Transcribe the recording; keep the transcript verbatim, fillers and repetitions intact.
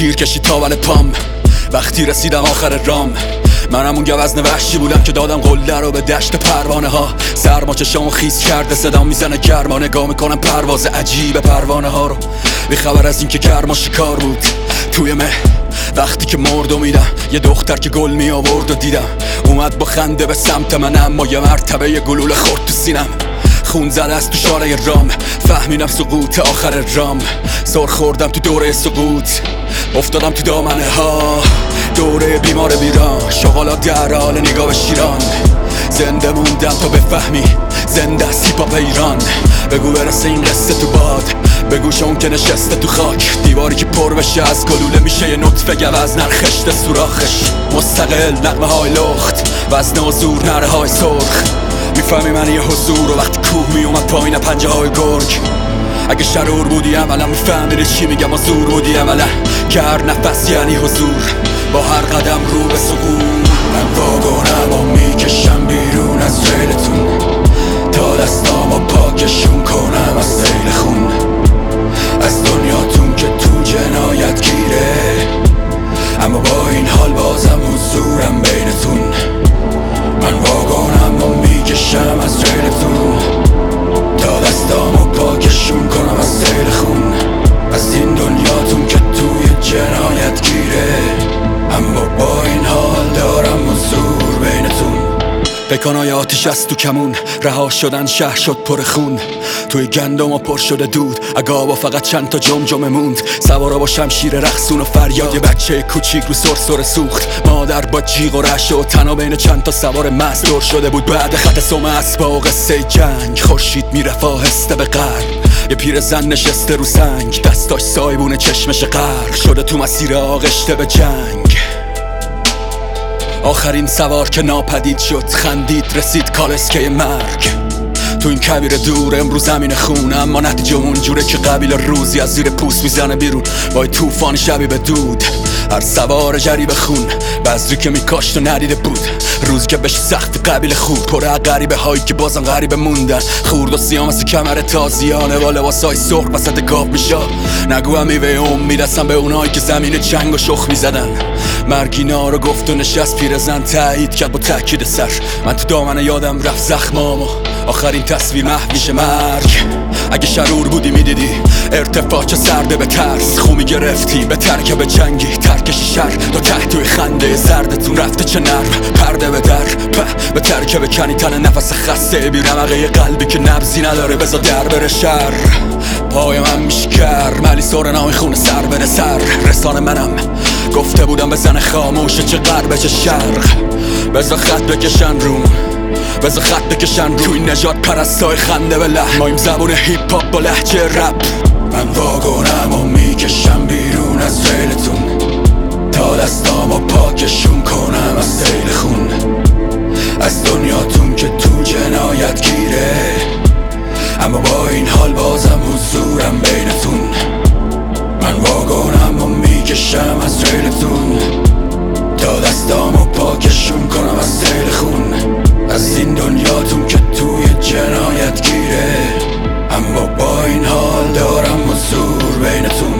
تیر کشید تا من پام وقتی رسیدم آخر رام. منم اون گوزن وحشی بودم که دادم قله رو به دشت پروانه ها. سرما چشامو خیس کرده صدام میزنه گرما، نگاه میکنم پرواز عجیب پروانه ها رو، بی خبر از این که گرما شکار بود توی مه. وقتی که مرد و میدم یه دختر که گل می آورد و دیدم اومد با خنده به سمت من، اما یه مرتبه یه گلوله خورد تو سینم. خون زده است تو شارع رام، فهمیدم سقوط آخر رام. سر خوردم تو دوره سقوط، افتادم تو دامنه ها. دوره بیمار بیران، شغالات در حال نگاه به شیران. زنده موندم تا بفهمی زنده است هیپ هاپ ایران. بگو برسه این قصه تو باد، بگو شون که نشسته تو خاک. دیواری که پر بشه از گلوله میشه یه نطفه گوز نرخشته سوراخش. مستقل نغمه های لخت، وزن و زور نره های سرخ. میفهمی من یه حضور و وقتی کوه میومد پایین پنجه های گرگ. اگه شرور بودی عملا میفهمیدی چی میگم و زور بودی عملا، که هر نفس یعنی حضور با هر قدم رو به سقوط. من واگنم و میکشم بیرون از ریلتون تا دستامو پاکشون کنم از سیل خون. از دنیاتون که تو جنایت گیره، اما با این حال بازم حضورم بینتون. من واگنم و میکشم از ریلتون تا دستامو پاکشون کنم از سیل خون. از این دنیاتون که توی جنایت گیره، اما با این حال دارم حضور بینتون. بکنای آتیش از تو کمون، رها شدن شهر شد پر خون. توی گندم و پر شده دود، اگابا فقط چند تا جمجمه موند. سوارا با شمشیر رقصون و فریاد، یه بچه کوچیک رو سرسره سوخت. مادر با جیغ و رعشه و تنها بین چند تا سوار مست دور شده بود. بعد خط سم اسباق قصه جنگ، خورشید میرفت آهسته به غرب. یه پیرزن نشسته رو سنگ، دستاش سایبون چشمش غرق شده تو مسیر آغشته به جنگ. آخرین سوار که ناپدید شد، خندید رسید کالسکه مرگ. تو این کبیر دور امروز زمین خون، اما نتیجه اونجوره که قبیل روزی از زیر پوست میزنه بیرون با طوفان شبی به دود. هر سوار جریب خون، بذری که میکاشت و ندیده بود. روزی که بشه سخت قبیل خوب، پر غریبه هایی که بازم غریبه موندن. خورد و سیاه مثل کمر تازیانه با لباسای سرخ وسط گاف میشه. نگو هم میوه امید هستم به اونایی که زمین جنگ و شخ میزدن. مرگینا رو گفت و نشست پیرزن تایید کرد با تاکید سر. من تو دامنه یادم رفت زخمامو، آخرین تصویر محو میشه مرگ. اگه شرور بودی میدیدی ارتفاع چه سرده به ترس. خومی گرفتی به ترکب جنگی، ترکشی شر تا ته توی خنده زردتون رفته چه نرم. پرده به در په به ترکب کنی تن نفس خسته بی رمقه قلبی که نبزی نداره بزا در بره شر. پای من میشکر ملی سور نامی خونه سر بره سر. رسانه منم گفته بودم بزن خاموشه چه غرب چه شرق. بزا خط بکشن روم، بزا خط بکشن رو توی نجات پرستای خنده به لحن. ما این زبون هیپ هاپ با لحجه رپ. من واگنم و میکشم بیرون از ریلتون تا دستامو پاکشون کنم از سیل خون. از دنیاتون که تو جنایت گیره، اما با این حال بازم حضورم بینتون. من واگنم و میکشم از ریلتون تا دستامو پاکشون کنم از سیل خون. از این دنیاتون که توی جنایت گیره، اما با این حال دارم حضور بینتون.